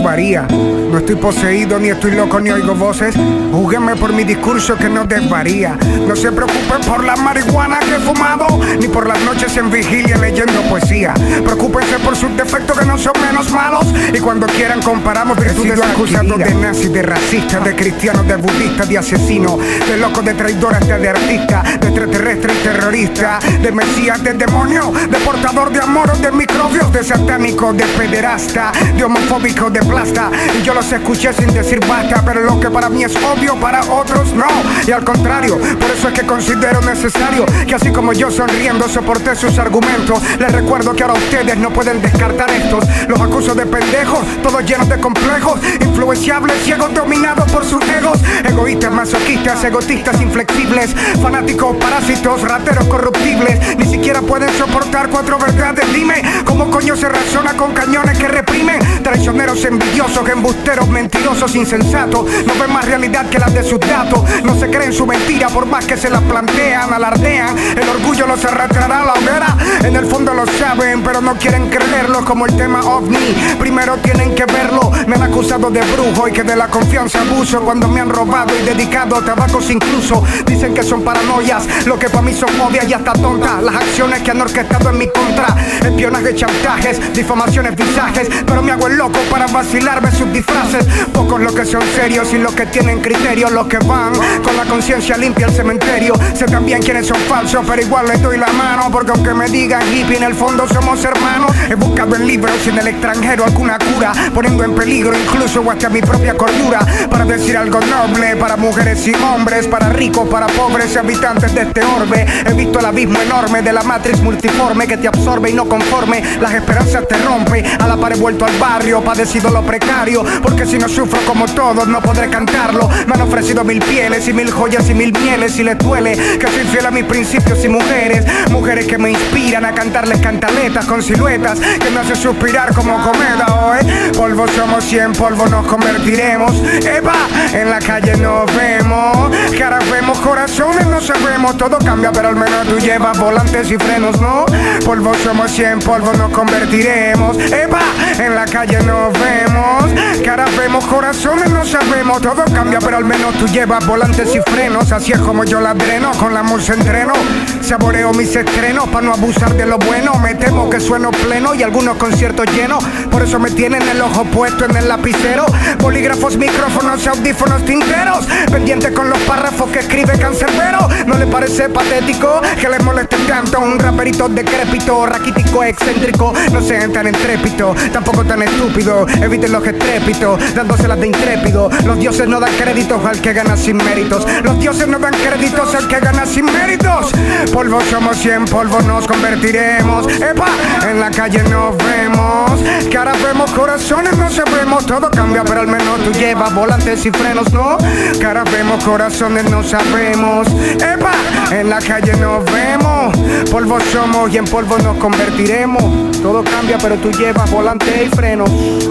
varía. No estoy poseído, ni estoy loco, ni oigo voces. Júguenme por mi discurso que no desvaría. No se preocupen por la marihuana que he fumado, ni por las noches en vigilia leyendo poesía. Preocúpense por sus defectos que no son menos malos. Y cuando quieran comparamos virtudes acusados de nazis, de racistas, de cristianos, de budistas, de asesinos, de locos, de traidores, de artistas, de extraterrestre y terrorista, de mesías, de demonio, de portador de amor, de microbios, de satánico, de pederasta, de homofóbico, de plasta. Y yo los escuché sin decir basta, pero lo que para mí es obvio, para otros no. Y al contrario, por eso es que considero necesario que así como yo sonriendo soporté sus argumentos, les recuerdo que ahora ustedes no pueden descartar estos. Los acuso de pendejos, todos llenos de complejos, influenciables, ciegos, dominados por sus egos, egoístas, masoquistas, egotistas, inflexibles, fanáticos, parásitos, rateros corruptibles. Ni siquiera pueden soportar cuatro verdades. Dime, ¿cómo coño se razona con cañones que reprimen? Traicioneros, envidiosos, embusteros, mentirosos, insensatos. No ven más realidad que las de sus datos. No se creen su mentira por más que se la plantean, alardean. El orgullo los arrastrará a la hoguera. En el fondo lo saben, pero no quieren creerlo, como el tema OVNI. Primero tienen que verlo. Me han acusado de brujo y que de la confianza abuso cuando me han robado y dedicado tabacos incluso. Dicen que son paranoias, lo que para mí son obvias y hasta tontas. Las acciones que han orquestado en mi contra, espionaje, chantajes, difamaciones, visajes. Pero me hago el loco para vacilarme sus disfraces. Pocos los que son serios y los que tienen criterio, los que van con la conciencia limpia al cementerio. Sé también quiénes son falsos, pero igual les doy la mano, porque aunque me digan hippie, en el fondo somos hermanos. He buscado en libros y en el extranjero alguna cura, poniendo en peligro incluso hasta mi propia cordura, para decir algo noble para mujeres y hombres, para ricos, para pobres y habitantes de este orbe. He visto el abismo enorme de la matriz multiforme que te absorbe y no conforme las esperanzas te rompe. A la par he vuelto al barrio, padecido lo precario, porque si no sufro como todos no podré cantarlo. Me han ofrecido 1000 pieles y 1000 joyas y 1000 mieles, y les duele que soy fiel a mis principios y mujeres, mujeres que me inspiran a cantarles cantaletas con siluetas que me hacen suspirar como cometa. Polvo somos y en polvo nos convertiremos. Epa, en la calle nos vemos, caras vemos, corazones no sabemos. Todo cambia pero al menos tú llevas volantes y frenos, ¿no? Polvo somos y en polvo nos convertiremos. Epa, en la calle nos vemos, caras vemos, corazones no sabemos. Todo cambia pero al menos tú llevas volantes y frenos. Así es como yo la dreno, con la música entreno. Saboreo mis estrenos para no abusar de lo bueno. Me temo que sueno pleno y algunos conciertos llenos. Por eso me tienen el ojo puesto en el lapicero. Bolígrafos, micrófonos, audífonos, tinteros, pendiente con los párrafos que escribe Cancerbero. ¿No le parece patético que les moleste tanto un raperito decrépito, raquítico, excéntrico? No sean tan intrépidos, tampoco tan estúpidos. Eviten los estrépitos, dándoselas de intrépido. Los dioses no dan créditos al que gana sin méritos. Los dioses no dan créditos al que gana sin méritos. Polvo somos y en polvo nos convertiremos. Epa, en la calle nos vemos, caras vemos, corazones no sabemos. Todo cambia pero al menos tú llevas volantes y frenos, ¿no? Caras vemos, corazones no sabemos. Epa, en la calle nos vemos, polvo somos y en polvo nos convertiremos. Todo cambia pero tú llevas volantes y frenos.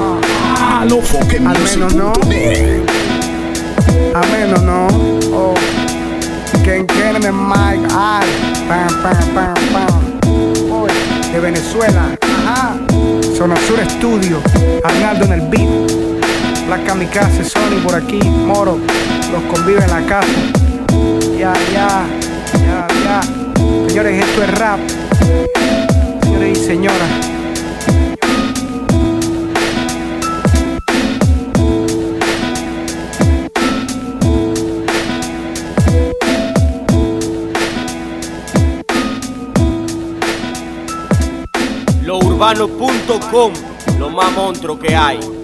Al menos no, al menos no. Oh. Ken Mike, ay, pam, pam, pam, pam. Oh, de Venezuela, ajá. Zona Sur Estudio, Arnaldo en el beat, Black Kamikaze, Sony por aquí, Moro, los convive en la casa. Ya. Señores, esto es rap. Señores y señoras. Lourbano.com, lo más monstruo que hay.